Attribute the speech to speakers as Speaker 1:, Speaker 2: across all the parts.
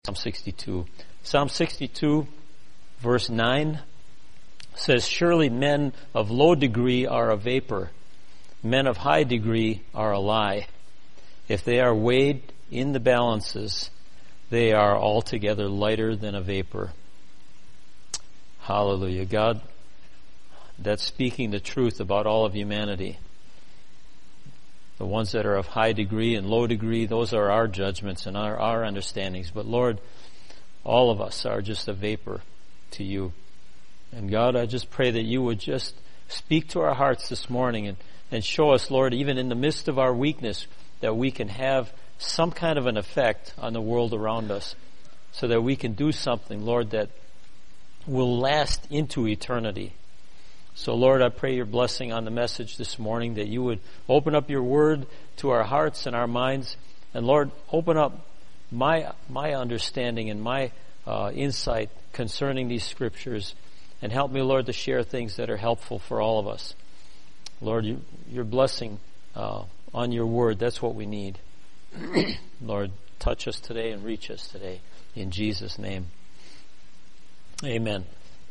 Speaker 1: Psalm 62. Psalm 62, verse 9 says, "Surely men of low degree are a vapor. Men of high degree are a lie. If they are weighed in the balances, they are altogether lighter than a vapor." Hallelujah. God, that's speaking the truth about all of humanity. The ones that are of high degree and low degree, those are our judgments and our understandings. But Lord, all of us are just a vapor to you. And God, I just pray that you would just speak to our hearts this morning and show us, Lord, even in the midst of our weakness, that we can have some kind of an effect on the world around us, so that we can do something, Lord, that will last into eternity. So, Lord, I pray your blessing on the message this morning, that you would open up your word to our hearts and our minds. And, Lord, open up my understanding and my insight concerning these scriptures, and help me, Lord, to share things that are helpful for all of us. Lord, your blessing on your word, that's what we need. Lord, touch us today and reach us today. In Jesus' name. Amen.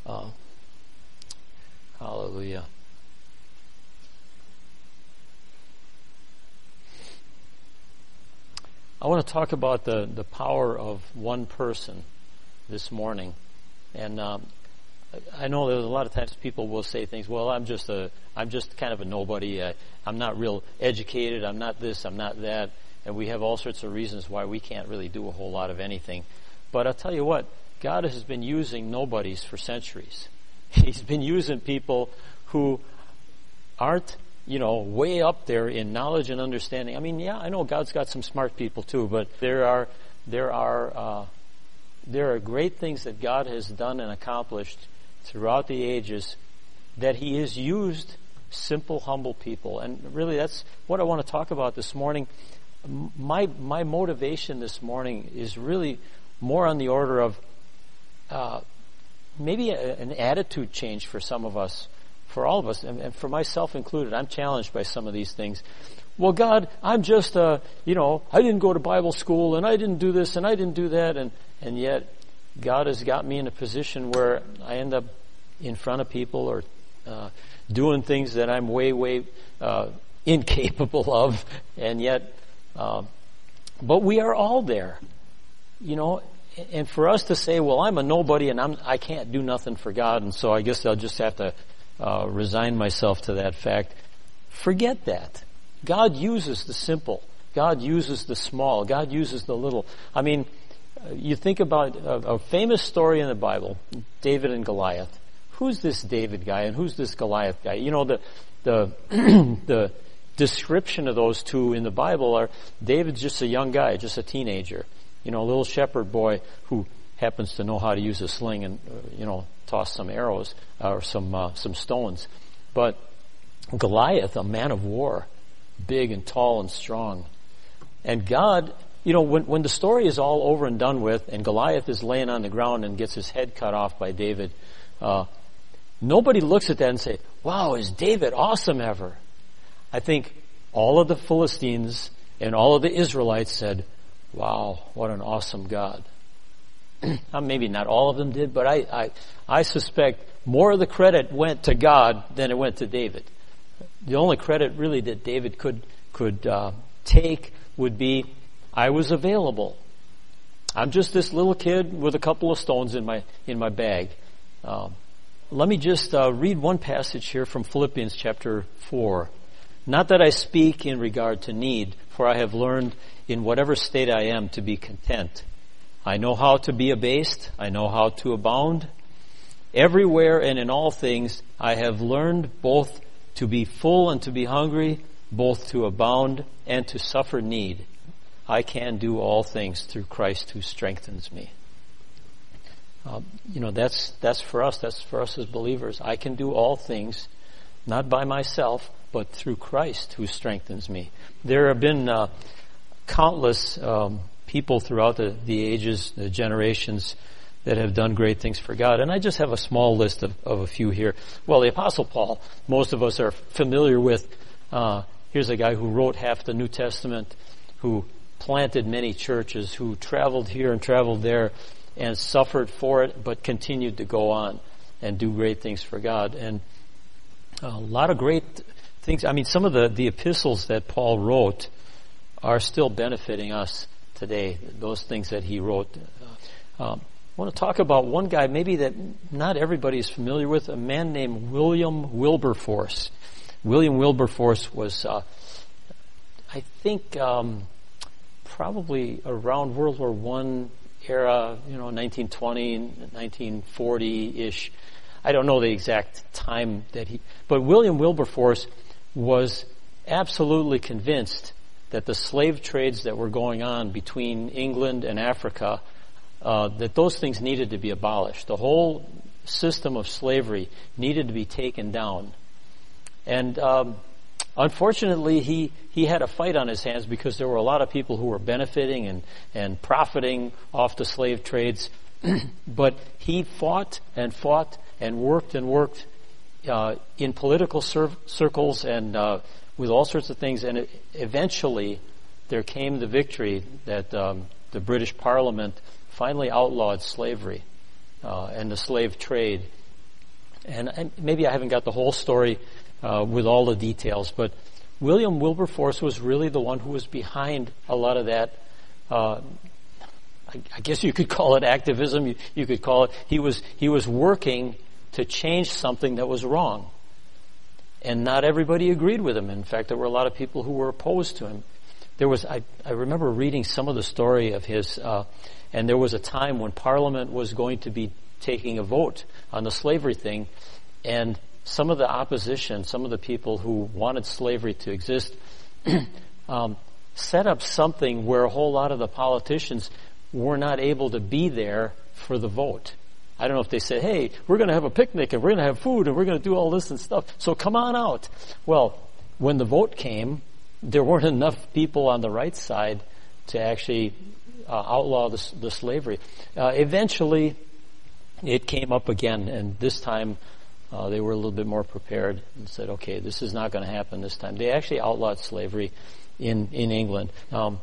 Speaker 1: Hallelujah. I want to talk about the power of one person this morning. And I know there's a lot of times people will say things, well, I'm just kind of a nobody. I'm not real educated. I'm not this. I'm not that. And we have all sorts of reasons why we can't really do a whole lot of anything. But I'll tell you what, God has been using nobodies for centuries. He's been using people who aren't, way up there in knowledge and understanding. I mean, yeah, I know God's got some smart people too, but there are great things that God has done and accomplished throughout the ages, that He has used simple, humble people. And really, that's what I want to talk about this morning. My motivation this morning is really more on the order of maybe an attitude change for some of us, for all of us, and for myself included. I'm challenged by some of these things. Well, God, I'm just, I didn't go to Bible school, and I didn't do this, and I didn't do that, and yet God has got me in a position where I end up in front of people or doing things that I'm way incapable of, and yet, but we are all there, And for us to say, well, I'm a nobody and I can't do nothing for God, and so I guess I'll just have to resign myself to that fact. Forget that. God uses the simple. God uses the small. God uses the little. I mean, you think about a famous story in the Bible, David and Goliath. Who's this David guy and who's this Goliath guy? The description of those two in the Bible are, David's just a young guy, just a teenager. A little shepherd boy who happens to know how to use a sling and, toss some arrows or some stones. But Goliath, a man of war, big and tall and strong. And God, when the story is all over and done with, and Goliath is laying on the ground and gets his head cut off by David, nobody looks at that and say, wow, is David awesome ever? I think all of the Philistines and all of the Israelites said, wow, what an awesome God. Maybe not all of them did, but I suspect more of the credit went to God than it went to David. The only credit really that David could take would be, I was available. I'm just this little kid with a couple of stones in my bag. Let me just read one passage here from Philippians chapter 4. Not that I speak in regard to need, for I have learned in whatever state I am to be content. I know how to be abased. I know how to abound. Everywhere and in all things I have learned both to be full and to be hungry, both to abound and to suffer need. I can do all things through Christ who strengthens me. That's for us. That's for us as believers. I can do all things, not by myself, but through Christ who strengthens me. There have been countless people throughout the ages, the generations, that have done great things for God. And I just have a small list of a few here. Well, the Apostle Paul, most of us are familiar with. Here's a guy who wrote half the New Testament, who planted many churches, who traveled here and traveled there and suffered for it, but continued to go on and do great things for God. And a lot of great things. I mean, some of the epistles that Paul wrote are still benefiting us today, those things that he wrote. I want to talk about one guy maybe that not everybody is familiar with, a man named William Wilberforce. William Wilberforce was, I think, probably around World War I era, 1920, 1940-ish. I don't know the exact time but William Wilberforce was absolutely convinced that the slave trades that were going on between England and Africa, that those things needed to be abolished. The whole system of slavery needed to be taken down. And unfortunately, he had a fight on his hands because there were a lot of people who were benefiting and profiting off the slave trades. But he fought and worked in political circles and with all sorts of things. And eventually, there came the victory that the British Parliament finally outlawed slavery and the slave trade. And maybe I haven't got the whole story with all the details, but William Wilberforce was really the one who was behind a lot of that. I guess you could call it activism. You could call it. He was working to change something that was wrong, and not everybody agreed with him. In fact, there were a lot of people who were opposed to him. I remember reading some of the story of his, and there was a time when Parliament was going to be taking a vote on the slavery thing, and some of the opposition, some of the people who wanted slavery to exist, set up something where a whole lot of the politicians were not able to be there for the vote. I don't know if they said, hey, we're going to have a picnic and we're going to have food and we're going to do all this and stuff, so come on out. Well, when the vote came, there weren't enough people on the right side to actually outlaw the slavery. Eventually, it came up again, and this time they were a little bit more prepared and said, okay, this is not going to happen this time. They actually outlawed slavery in England.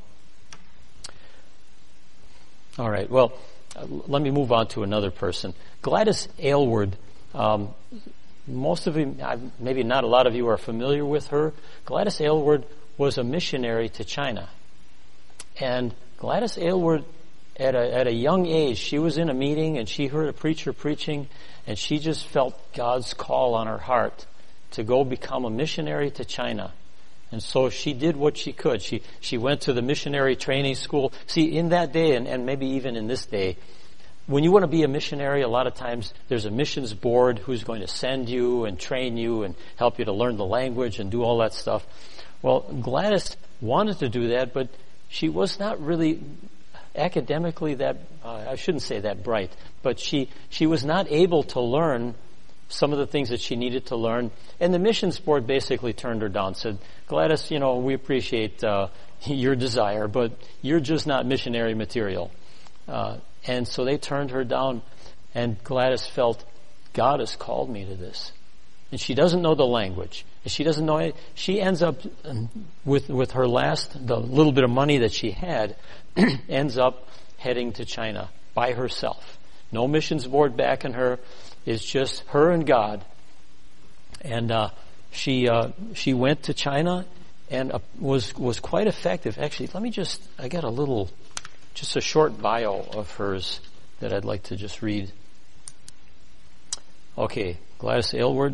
Speaker 1: All right, well, let me move on to another person. Gladys Aylward. Most of you, maybe not a lot of you, are familiar with her. Gladys Aylward was a missionary to China. And Gladys Aylward, at a young age, she was in a meeting and she heard a preacher preaching, and she just felt God's call on her heart to go become a missionary to China. And so she did what she could. She went to the missionary training school. See, in that day, and maybe even in this day, when you want to be a missionary, a lot of times there's a missions board who's going to send you and train you and help you to learn the language and do all that stuff. Well, Gladys wanted to do that, but she was not really academically that, I shouldn't say that bright, but she was not able to learn some of the things that she needed to learn. And the missions board basically turned her down, said, Gladys, we appreciate your desire, but you're just not missionary material. And so they turned her down, and Gladys felt, God has called me to this. And she doesn't know the language. And she doesn't know it. She ends up with her the little bit of money that she had, ends up heading to China by herself. No missions board backing her. It's just her and God. And she went to China and was quite effective. Actually, I got just a short bio of hers that I'd like to just read. Okay, Gladys Aylward,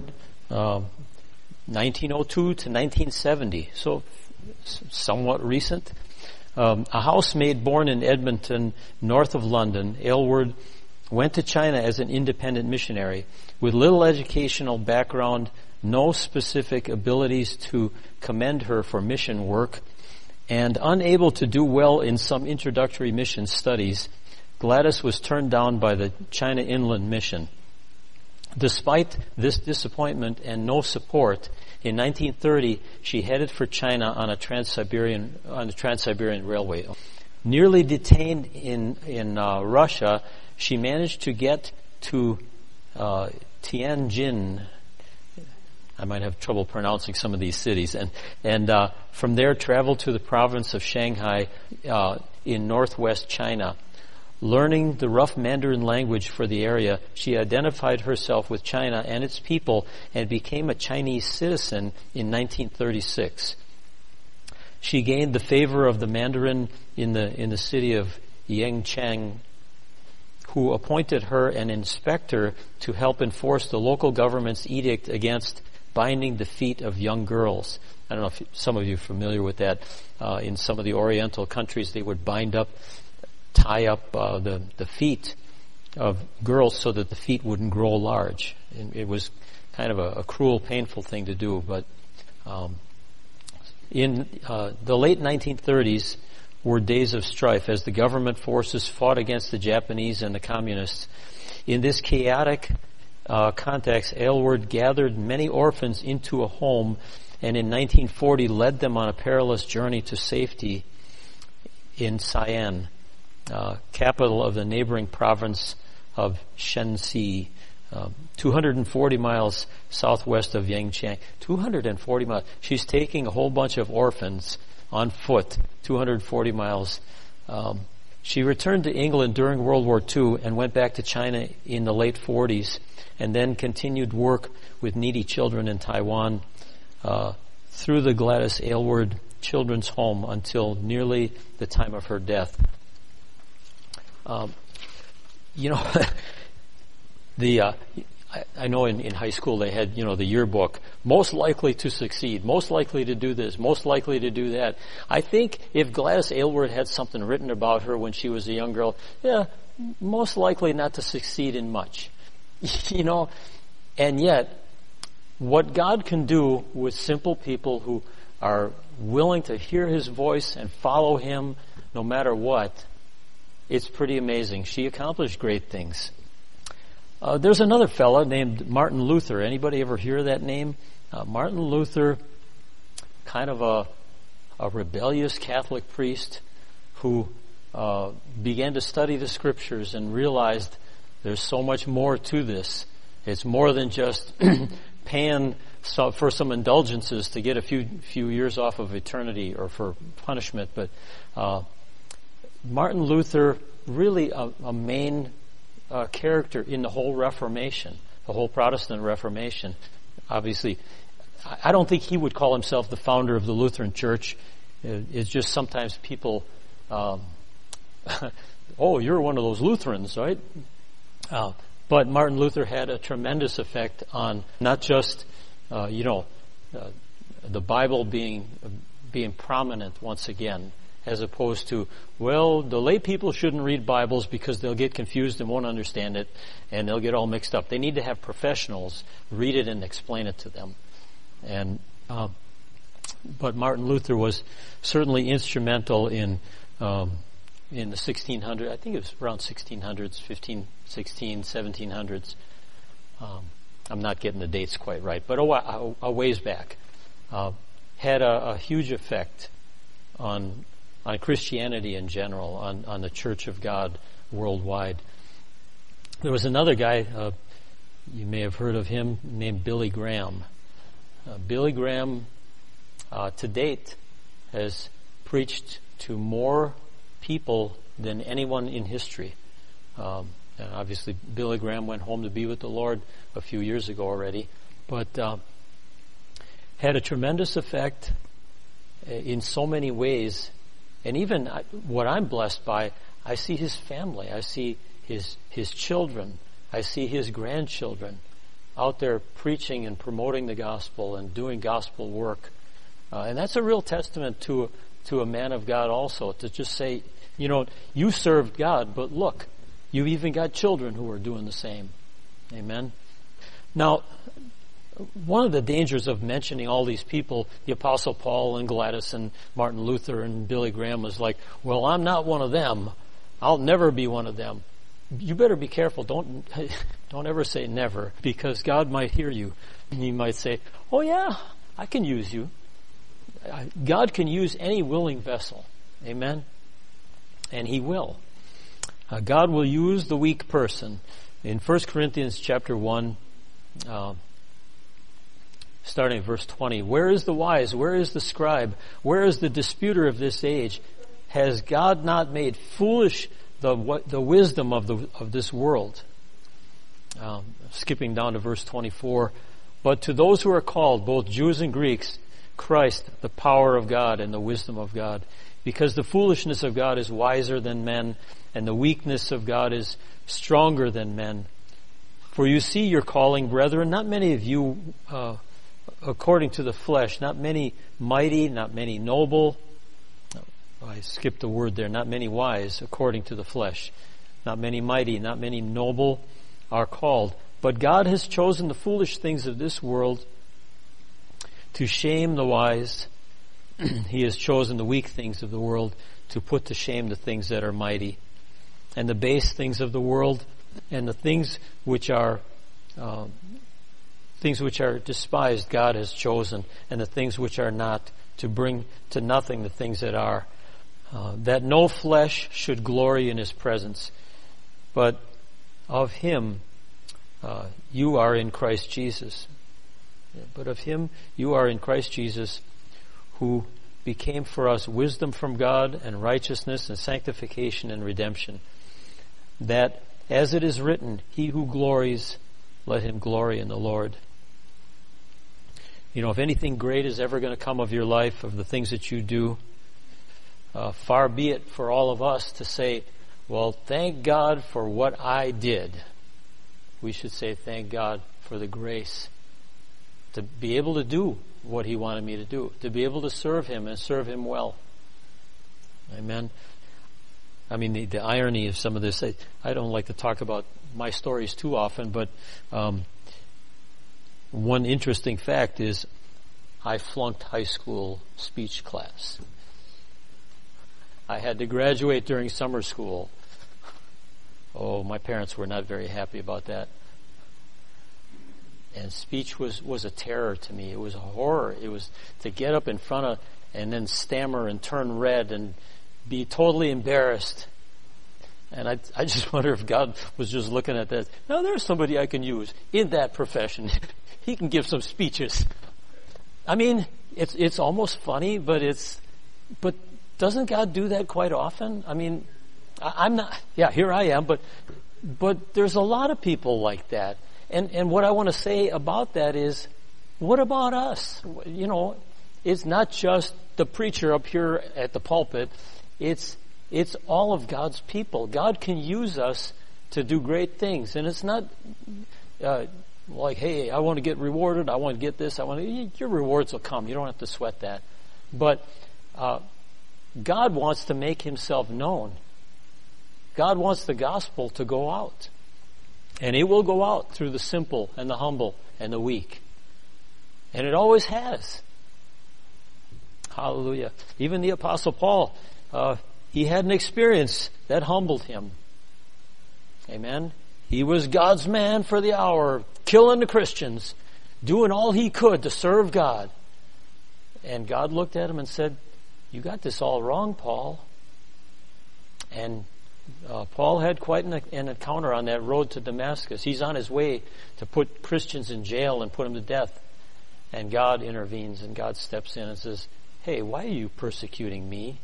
Speaker 1: 1902 to 1970, so somewhat recent. A housemaid born in Edmonton, north of London, Aylward went to China as an independent missionary with little educational background, no specific abilities to commend her for mission work, and unable to do well in some introductory mission studies. Gladys was turned down by the China Inland Mission. Despite this disappointment and no support, in 1930 she headed for China on the Trans-Siberian Railway. Nearly detained in Russia, she managed to get to Tianjin. I might have trouble pronouncing some of these cities. And from there traveled to the province of Shanghai in northwest China. Learning the rough Mandarin language for the area, she identified herself with China and its people and became a Chinese citizen in 1936. She gained the favor of the Mandarin in the city of Yangcheng, who appointed her an inspector to help enforce the local government's edict against binding the feet of young girls. I don't know if some of you are familiar with that. In some of the Oriental countries, they would tie up the feet of girls so that the feet wouldn't grow large. And it was kind of a cruel, painful thing to do. But in the late 1930s were days of strife as the government forces fought against the Japanese and the communists. In this chaotic context, Aylward gathered many orphans into a home and in 1940 led them on a perilous journey to safety in Xi'an, capital of the neighboring province of Shenxi, 240 miles southwest of Yangcheng. 240 miles. She's taking a whole bunch of orphans on foot, 240 miles. She returned to England during World War II and went back to China in the late 40s and then continued work with needy children in Taiwan through the Gladys Aylward Children's Home until nearly the time of her death. I know in high school they had, the yearbook, most likely to succeed, most likely to do this, most likely to do that. I think if Gladys Aylward had something written about her when she was a young girl, most likely not to succeed in much. And yet, what God can do with simple people who are willing to hear His voice and follow Him no matter what, it's pretty amazing. She accomplished great things. There's another fella named Martin Luther. Anybody ever hear that name? Martin Luther, kind of a rebellious Catholic priest who began to study the Scriptures and realized there's so much more to this. It's more than just paying for some indulgences to get a few years off of eternity or for punishment. But Martin Luther, really a main character in the whole Reformation, the whole Protestant Reformation. Obviously, I don't think he would call himself the founder of the Lutheran Church. It's just sometimes people, oh, you're one of those Lutherans, right? But Martin Luther had a tremendous effect on not just, the Bible being prominent once again, as opposed to, the lay people shouldn't read Bibles because they'll get confused and won't understand it, and they'll get all mixed up. They need to have professionals read it and explain it to them. And but Martin Luther was certainly instrumental in the 1600s. I think it was around 1600s, 1700s. I'm not getting the dates quite right, but a ways back. Had a huge effect on Christianity in general, on the Church of God worldwide. There was another guy, you may have heard of him, named Billy Graham. Billy Graham, to date, has preached to more people than anyone in history. And obviously, Billy Graham went home to be with the Lord a few years ago already, but had a tremendous effect in so many ways. And even what I'm blessed by, I see his family, I see his children, I see his grandchildren out there preaching and promoting the gospel and doing gospel work. And that's a real testament to a man of God also, to just say, you served God, but look, you've even got children who are doing the same. Amen. Now, one of the dangers of mentioning all these people, the Apostle Paul and Gladys and Martin Luther and Billy Graham, was like, I'm not one of them. I'll never be one of them. You better be careful. Don't ever say never, because God might hear you. And He might say, oh yeah, I can use you. God can use any willing vessel. Amen? And He will. God will use the weak person. In 1 Corinthians chapter 1, starting at verse 20. Where is the wise? Where is the scribe? Where is the disputer of this age? Has God not made foolish the wisdom of this world? Skipping down to verse 24. But to those who are called, both Jews and Greeks, Christ, the power of God and the wisdom of God. Because the foolishness of God is wiser than men, and the weakness of God is stronger than men. For you see your calling, brethren, not many of you according to the flesh, not many mighty, not many noble. I skipped the word there, not many wise according to the flesh. Not many mighty, not many noble are called. But God has chosen the foolish things of this world to shame the wise. He has chosen the weak things of the world to put to shame the things that are mighty. And the base things of the world and the things which are despised God has chosen, and the things which are not, to bring to nothing the things that are, that no flesh should glory in His presence. But of Him you are in Christ Jesus. But of Him you are in Christ Jesus, who became for us wisdom from God and righteousness and sanctification and redemption. That, as it is written, he who glories, let him glory in the Lord. You know, if anything great is ever going to come of your life, of the things that you do, far be it for all of us to say, well, thank God for what I did. We should say, thank God for the grace to be able to do what He wanted me to do, to be able to serve Him and serve Him well. Amen. I mean, the irony of some of this, I don't like to talk about my stories too often, but one interesting fact is I flunked high school speech class. I had to graduate during summer school. Oh, my parents were not very happy about that. And speech was a terror to me. It was a horror. It was to get up in front of and then stammer and turn red and be totally embarrassed. And I just wonder if God was just looking at that. Now there's somebody I can use in that profession. He can give some speeches. I mean, it's almost funny, but doesn't God do that quite often? I mean, I'm not, here I am, but there's a lot of people like that. And what I want to say about that is, what about us? You know, it's not just the preacher up here at the pulpit. It's all of God's people. God can use us to do great things. And it's not like, hey, I want to get rewarded. I want to get this. Your rewards will come. You don't have to sweat that. But God wants to make Himself known. God wants the gospel to go out. And it will go out through the simple and the humble and the weak. And it always has. Hallelujah. Even the Apostle Paul, he had an experience that humbled him. Amen. He was God's man for the hour, killing the Christians, doing all he could to serve God. And God looked at him and said, you got this all wrong, Paul. And Paul had quite an encounter on that road to Damascus. He's on his way to put Christians in jail and put them to death. And God intervenes and God steps in and says, hey, why are you persecuting me?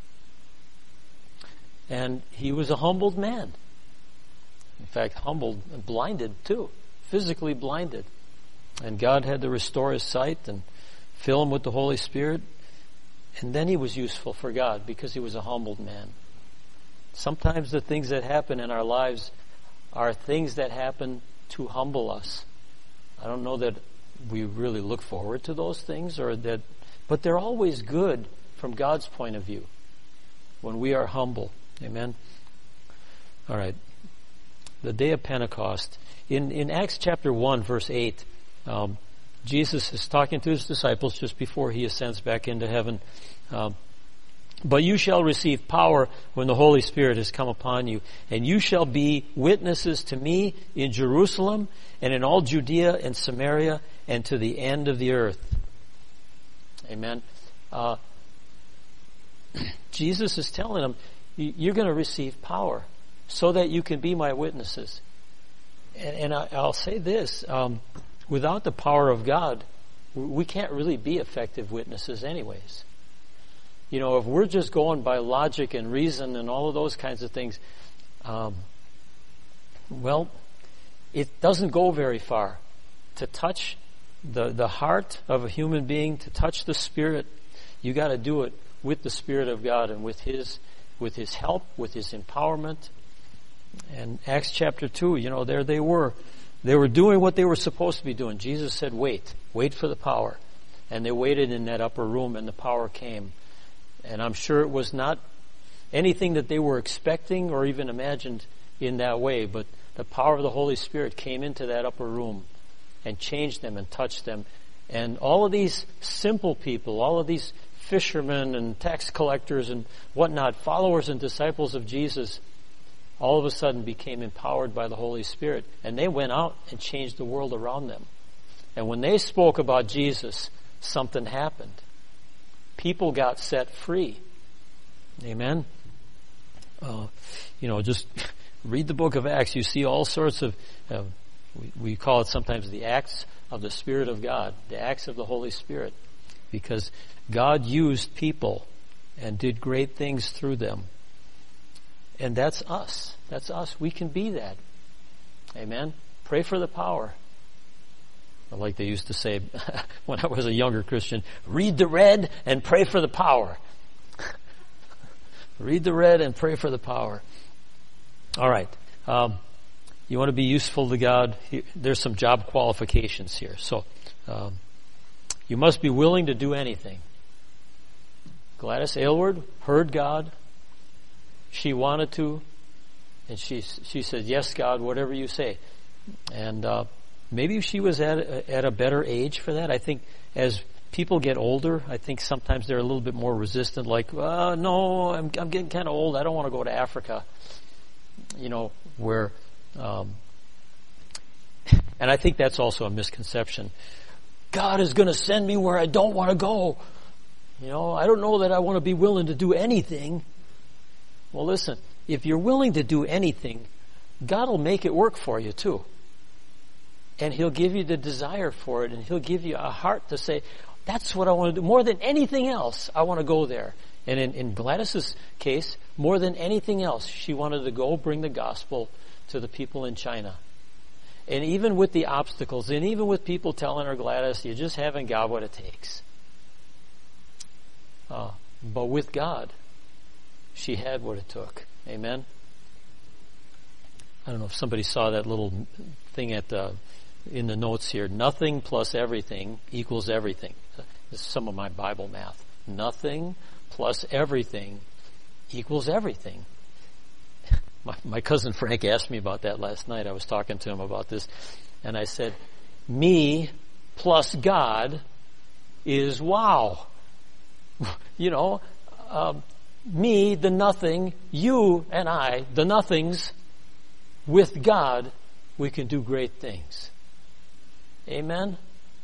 Speaker 1: And he was a humbled man. In fact, humbled and blinded too. Physically blinded. And God had to restore his sight and fill him with the Holy Spirit. And then he was useful for God because he was a humbled man. Sometimes the things that happen in our lives are things that happen to humble us. I don't know that we really look forward to those things, but they're always good from God's point of view when we are humble. Amen? All right. The day of Pentecost. In Acts chapter 1, verse 8, Jesus is talking to his disciples just before he ascends back into heaven. But you shall receive power when the Holy Spirit has come upon you, and you shall be witnesses to me in Jerusalem and in all Judea and Samaria and to the end of the earth. Amen. Jesus is telling them, you're going to receive power so that you can be my witnesses. And I'll say this, without the power of God, we can't really be effective witnesses anyways. You know, if we're just going by logic and reason and all of those kinds of things, well, it doesn't go very far. To touch the heart of a human being, to touch the Spirit, you got to do it with the Spirit of God and with His help, with His empowerment. And Acts chapter 2, you know, there they were. They were doing what they were supposed to be doing. Jesus said, wait for the power. And they waited in that upper room and the power came. And I'm sure it was not anything that they were expecting or even imagined in that way, but the power of the Holy Spirit came into that upper room and changed them and touched them. And all of these simple people, all of these fishermen and tax collectors and whatnot, followers and disciples of Jesus, all of a sudden became empowered by the Holy Spirit. And they went out and changed the world around them. And when they spoke about Jesus, something happened. People got set free. Amen? Just read the book of Acts. You see all sorts of, we call it sometimes the acts of the Spirit of God, the acts of the Holy Spirit, because God used people and did great things through them. And that's us. That's us. We can be that. Amen? Pray for the power. Like they used to say when I was a younger Christian, read the red and pray for the power. Read the red and pray for the power. All right. You want to be useful to God? There's some job qualifications here. So, you must be willing to do anything. Gladys Aylward heard God. She wanted to. And she said, yes, God, whatever you say. And, maybe she was at a better age for that. I think as people get older, I think sometimes they're a little bit more resistant. Like, no, I'm getting kind of old. I don't want to go to Africa. You know, where, and I think that's also a misconception. God is going to send me where I don't want to go. You know, I don't know that I want to be willing to do anything. Well, listen, if you're willing to do anything, God will make it work for you too. And He'll give you the desire for it, and He'll give you a heart to say, that's what I want to do. More than anything else, I want to go there. And in Gladys's case, more than anything else, she wanted to go bring the gospel to the people in China. And even with the obstacles, and even with people telling her, Gladys, you just haven't got what it takes. But with God, she had what it took. Amen? I don't know if somebody saw that little thing in the notes here. Nothing plus everything equals everything. This is some of my Bible math. Nothing plus everything equals everything. My cousin Frank asked me about that last night. I was talking to him about this, and I said, me plus God is wow. You know, me, the nothing, you and I, the nothings, with God, we can do great things. Amen?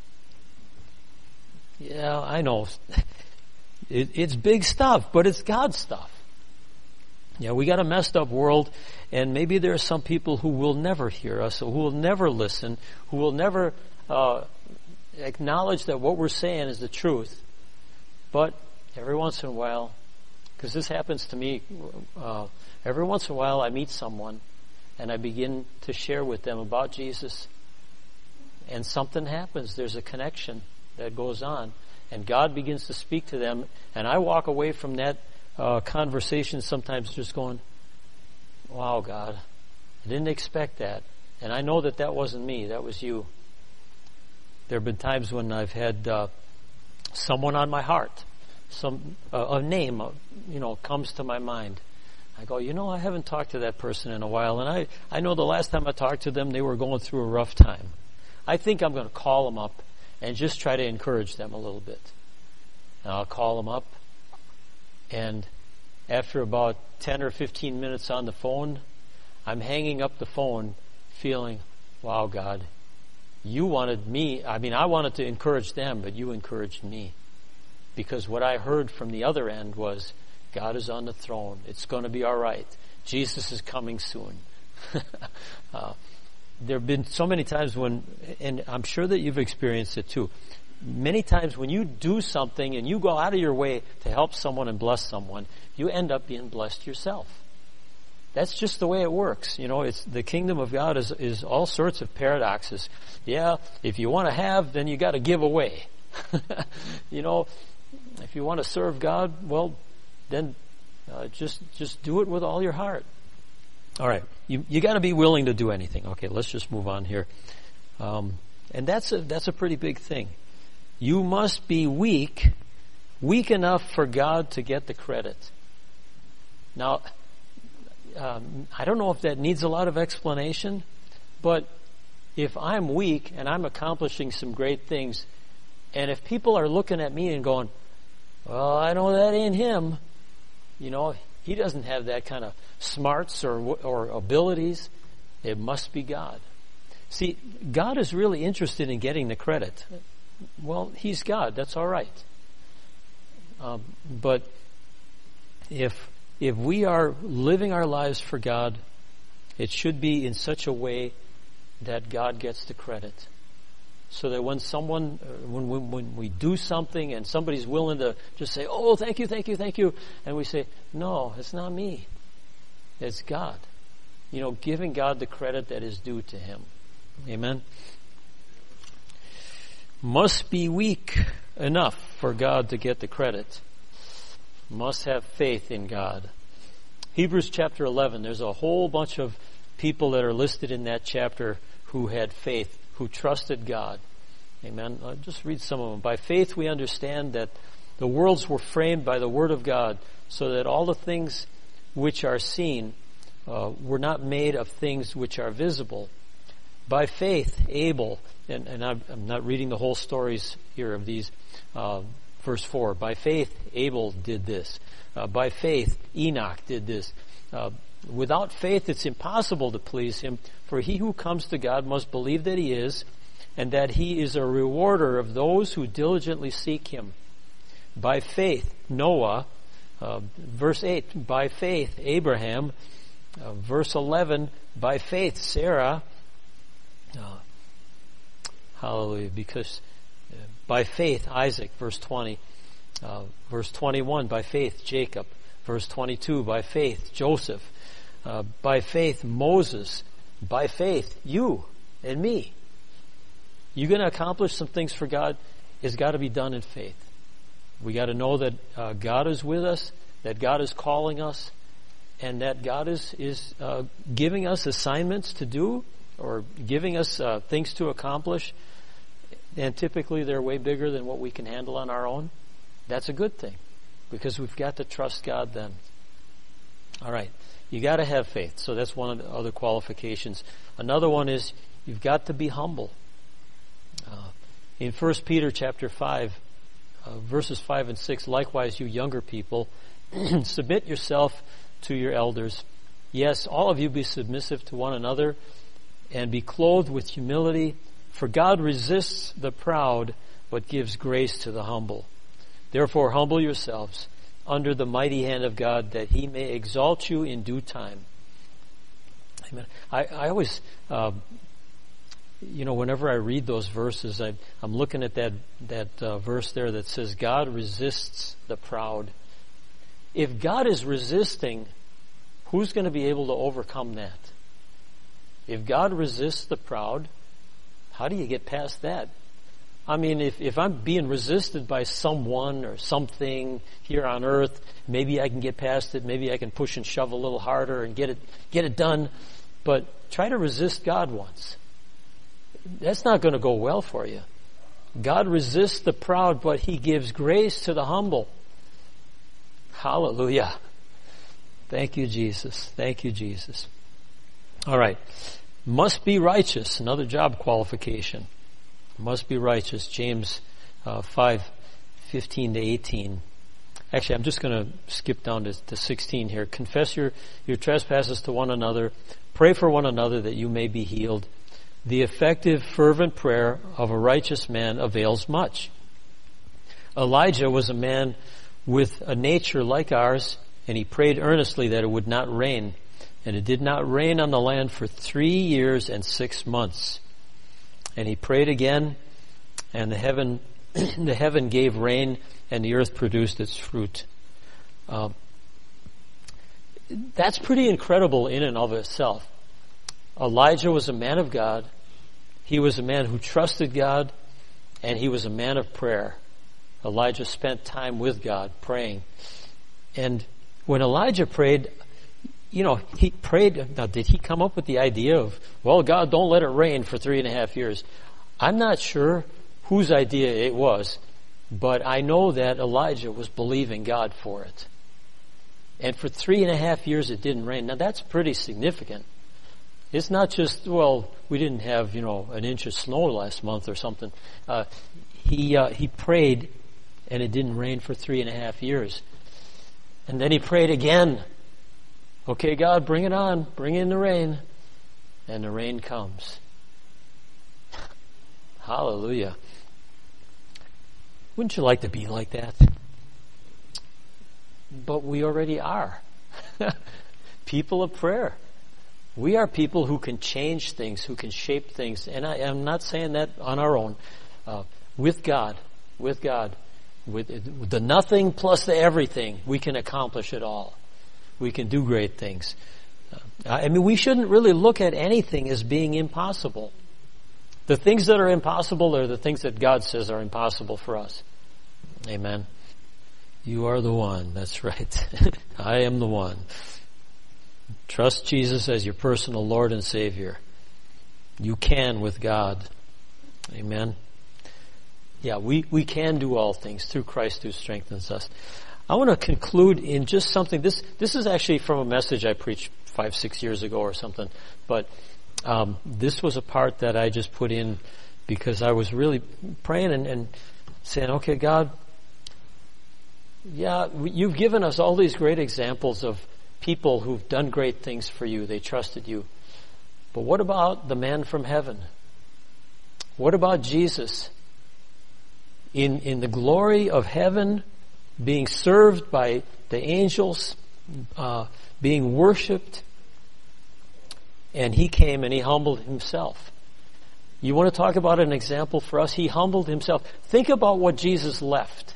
Speaker 1: Yeah, I know. It's big stuff, but it's God's stuff. Yeah, we got a messed up world, and maybe there are some people who will never hear us, who will never listen, who will never acknowledge that what we're saying is the truth. But every once in a while, because this happens to me, every once in a while I meet someone, and I begin to share with them about Jesus. And something happens. There's a connection that goes on. And God begins to speak to them. And I walk away from that conversation sometimes just going, wow, God, I didn't expect that. And I know that wasn't me. That was you. There have been times when I've had someone on my heart. A name, comes to my mind. I go, I haven't talked to that person in a while. And I know the last time I talked to them, they were going through a rough time. I think I'm going to call them up and just try to encourage them a little bit. And I'll call them up, and after about 10 or 15 minutes on the phone, I'm hanging up the phone feeling, wow, God, you wanted me. I wanted to encourage them, but you encouraged me. Because what I heard from the other end was, God is on the throne. It's going to be all right. Jesus is coming soon. There have been so many times when, and I'm sure that you've experienced it too, many times when you do something and you go out of your way to help someone and bless someone, you end up being blessed yourself. That's just the way it works. It's the kingdom of God is all sorts of paradoxes. Yeah, if you want to have, then you got to give away. If you want to serve God, well, then just do it with all your heart. All right, you got to be willing to do anything. Okay, let's just move on here. And that's a pretty big thing. You must be weak enough for God to get the credit. Now, I don't know if that needs a lot of explanation, but if I'm weak and I'm accomplishing some great things, and if people are looking at me and going, well, I know that ain't him, he doesn't have that kind of smarts or abilities, it must be God. See, God is really interested in getting the credit. Well, He's God, that's all right. But if we are living our lives for God, it should be in such a way that God gets the credit. So that when we do something and somebody's willing to just say, oh, thank you, and we say, no, it's not me. It's God. Giving God the credit that is due to Him. Amen? Must be weak enough for God to get the credit. Must have faith in God. Hebrews chapter 11, there's a whole bunch of people that are listed in that chapter who had faith, who trusted God. Amen. I'll just read some of them. By faith we understand that the worlds were framed by the Word of God, so that all the things which are seen were not made of things which are visible. By faith Abel, and I'm not reading the whole stories here of these, verse 4. By faith Abel did this. By faith Enoch did this. Without faith it's impossible to please Him, for he who comes to God must believe that He is, and that He is a rewarder of those who diligently seek Him. By faith Noah, verse 8, by faith Abraham, verse 11, by faith Sarah, hallelujah, because by faith Isaac, verse 20, verse 21, by faith Jacob, verse 22, by faith Joseph, by faith Moses, by faith you and me. You're going to accomplish some things for God, it's got to be done in faith. We got to know that God is with us, that God is calling us, and that God is giving us assignments to do, or giving us things to accomplish, and typically they're way bigger than what we can handle on our own. That's a good thing, because we've got to trust God then. All right, you got to have faith. So that's one of the other qualifications. Another one is you've got to be humble. In 1 Peter chapter 5, verses 5 and 6, likewise you younger people, submit yourself to your elders. Yes, all of you be submissive to one another, and be clothed with humility, for God resists the proud, but gives grace to the humble. Therefore humble yourselves under the mighty hand of God, that He may exalt you in due time. Amen. I always, whenever I read those verses, I'm looking at that verse there that says God resists the proud. If God is resisting, who's going to be able to overcome that? If God resists the proud, how do you get past that? I mean, if I'm being resisted by someone or something here on earth, maybe I can get past it. Maybe I can push and shove a little harder and get it done. But try to resist God once. That's not going to go well for you. God resists the proud, but He gives grace to the humble. Hallelujah. Thank you, Jesus. Thank you, Jesus. All right. Must be righteous. Another job qualification. Must be righteous. James 5:15 to 18. Actually, I'm just going to skip down to 16 here. Confess your trespasses to one another. Pray for one another that you may be healed. The effective, fervent prayer of a righteous man avails much. Elijah was a man with a nature like ours, and he prayed earnestly that it would not rain. And it did not rain on the land for 3 years and 6 months. And he prayed again, and the heaven the heaven gave rain, and the earth produced its fruit. That's pretty incredible in and of itself. Elijah was a man of God. He was a man who trusted God, and he was a man of prayer. Elijah spent time with God praying. And when Elijah prayed, he prayed. Now, did he come up with the idea of, well, God, don't let it rain for 3.5 years? I'm not sure whose idea it was, but I know that Elijah was believing God for it. And for 3.5 years it didn't rain. Now, that's pretty significant. It's not just, well, we didn't have, an inch of snow last month or something. He prayed, and it didn't rain for 3.5 years. And then he prayed again. Okay, God, bring it on. Bring in the rain. And the rain comes. Hallelujah. Wouldn't you like to be like that? But we already are. People of prayer. We are people who can change things, who can shape things. And I am not saying that on our own. With God. With the nothing plus the everything, we can accomplish it all. We can do great things. We shouldn't really look at anything as being impossible. The things that are impossible are the things that God says are impossible for us. Amen. You are the one. That's right. I am the one. Trust Jesus as your personal Lord and Savior. You can with God. Amen. Yeah, we can do all things through Christ who strengthens us. I want to conclude in just something. This is actually from a message I preached 5-6 years ago or something. But this was a part that I just put in because I was really praying and saying, okay, God, yeah, you've given us all these great examples of people who've done great things for you. They trusted you. But what about the man from heaven? What about Jesus? In the glory of heaven, being served by the angels, being worshipped, and he came and he humbled himself. You want to talk about an example for us? He humbled himself. Think about what Jesus left.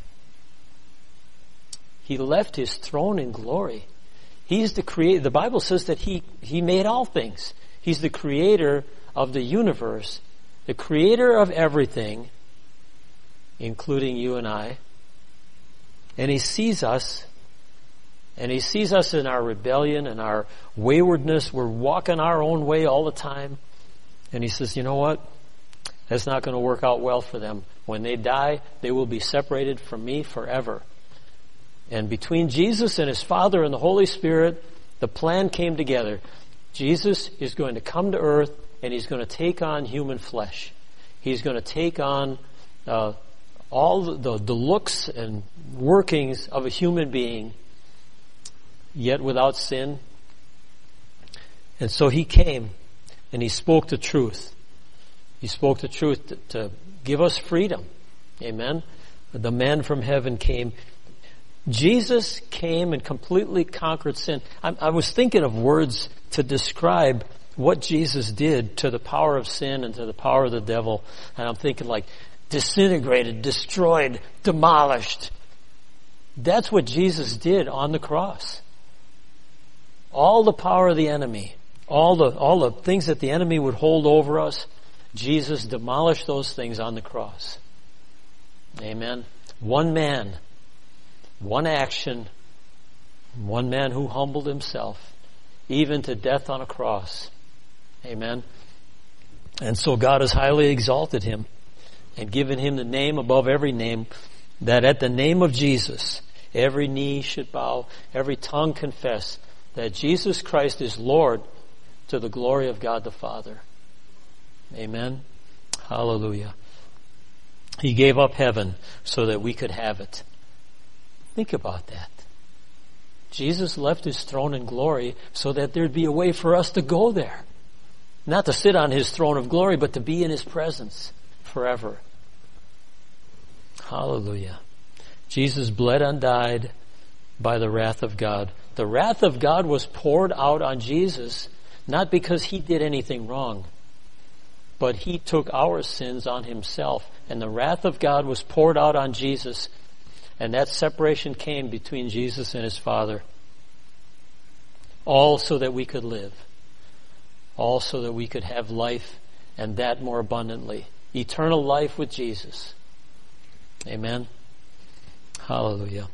Speaker 1: He left his throne in glory. He's the creator. The Bible says that he made all things. He's the creator of the universe, the creator of everything, including you and I. And he sees us, and he sees us in our rebellion and our waywardness. We're walking our own way all the time. And he says, you know what? That's not going to work out well for them. When they die, they will be separated from me forever. And between Jesus and his Father and the Holy Spirit, the plan came together. Jesus is going to come to earth, and he's going to take on human flesh. He's going to take on all the looks and workings of a human being, yet without sin. And so he came, and he spoke the truth. He spoke the truth to give us freedom. Amen? The man from heaven came. Jesus came and completely conquered sin. I was thinking of words to describe what Jesus did to the power of sin and to the power of the devil. And I'm thinking like disintegrated, destroyed, demolished. That's what Jesus did on the cross. All the power of the enemy, all the things that the enemy would hold over us, Jesus demolished those things on the cross. Amen. One man, one action, one man who humbled himself, even to death on a cross. Amen. And so God has highly exalted him and given him the name above every name, that at the name of Jesus, every knee should bow, every tongue confess that Jesus Christ is Lord, to the glory of God the Father. Amen. Hallelujah. He gave up heaven so that we could have it. Think about that. Jesus left his throne in glory so that there'd be a way for us to go there. Not to sit on his throne of glory, but to be in his presence forever. Hallelujah. Jesus bled and died by the wrath of God. The wrath of God was poured out on Jesus, not because he did anything wrong, but He took our sins on Himself, and the wrath of God was poured out on Jesus, and that separation came between Jesus and His Father. All so that we could live. All so that we could have life, and that more abundantly. Eternal life with Jesus. Amen. Hallelujah.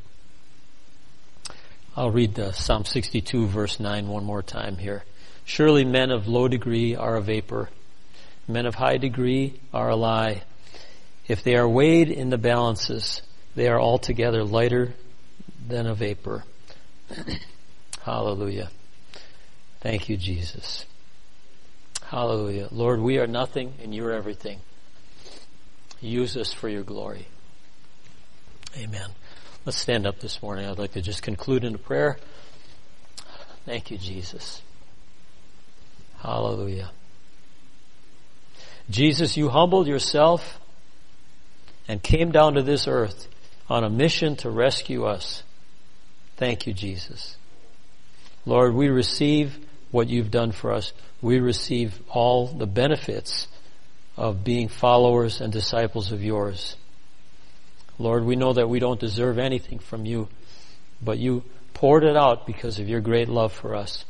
Speaker 1: I'll read Psalm 62 verse 9 one more time here. Surely men of low degree are a vapor. Men of high degree are a lie. If they are weighed in the balances, they are altogether lighter than a vapor. Hallelujah. Thank you, Jesus. Hallelujah. Lord, we are nothing and you're everything. Use us for your glory. Amen. Let's stand up this morning. I'd like to just conclude in a prayer. Thank you, Jesus. Hallelujah. Jesus, you humbled yourself and came down to this earth on a mission to rescue us. Thank you, Jesus. Lord, we receive what you've done for us. We receive all the benefits of being followers and disciples of yours. Lord, we know that we don't deserve anything from you, but you poured it out because of your great love for us.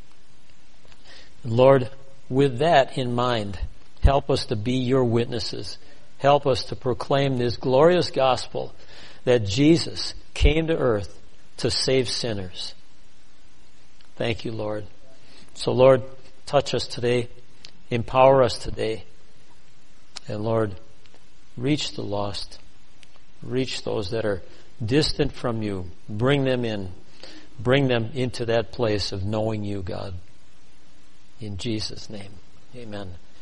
Speaker 1: Lord, with that in mind, help us to be your witnesses. Help us to proclaim this glorious gospel that Jesus came to earth to save sinners. Thank you, Lord. So, Lord, touch us today. Empower us today. And, Lord, reach the lost. Reach those that are distant from you. Bring them in. Bring them into that place of knowing you, God. In Jesus' name, amen.